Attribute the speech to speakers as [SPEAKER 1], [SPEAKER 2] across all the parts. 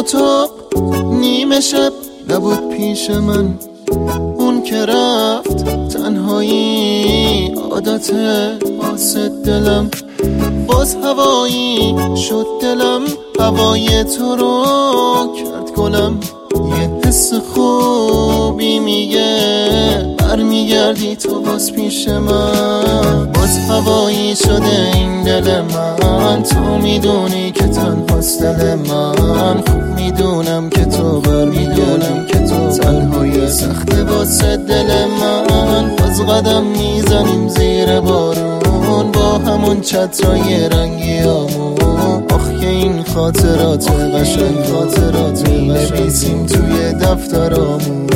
[SPEAKER 1] اتاق نیمه شب نبود پیش من، اون که رفت تنهایی عادته واسه دلم. باز هوایی شد دلم، هوای تو رو کرد گلم. یه حس خوبی میگه برمیگردی تو باز پیش من. باز هوایی شده این دل من، تو میدونی که تنهاست دل من. خوب میدونم که تو برمیدونم که تو تنهای سخته واسه دل من. باز قدم میزنیم زیر بارون با همون چترای رنگیامون. آخ که این خاطرات قشنگ خاطرات مینویسیم توی دفترامون.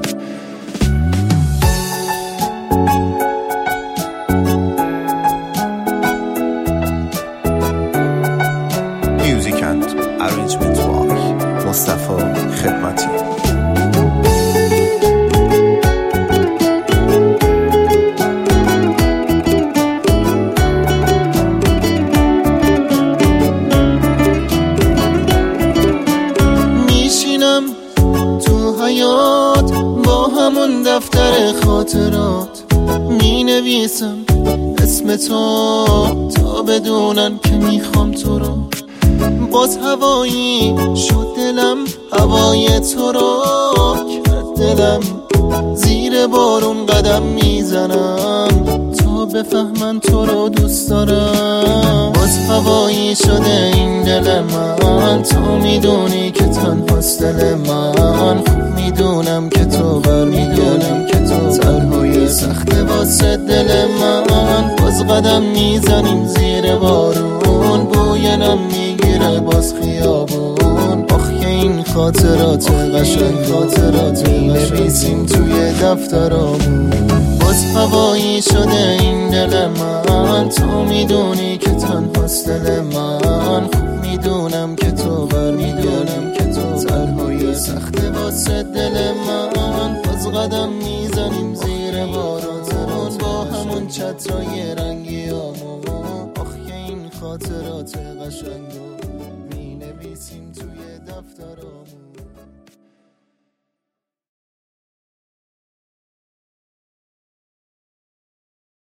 [SPEAKER 2] Music and arrangement by مصطفی خدمتی.
[SPEAKER 1] تو حیات با همون دفتر خاطرات می نویسم اسم تو تا بدونن که میخوام تو رو. باز هوایی شد دلم، هوای تو رو کرد دلم. زیر بارون قدم میزنم تا بفهمن تو رو دوست دارم. باز هوایی شده این دل من، تو میدونی که تنهاست دل من. خوب میدونم که تو برمیدونم که تو تنهای سخته واسه دل من. باز قدم میزنیم زیر بارون، بوی نم میگیره باز خیابون. آخ که این خاطرات قشنگ خاطرات مینویسیم توی دفترامون. باز هوایی شده این دل من، تو میدونی که تنهاست دل من. خوب میدونم که تو برمیدونم که تو تنهای سخته واسه دل من. باز قدم میزنیم زیر بارون با همون چترای رنگیامون. آخ که این خاطرات قشنگ مینویسیم تو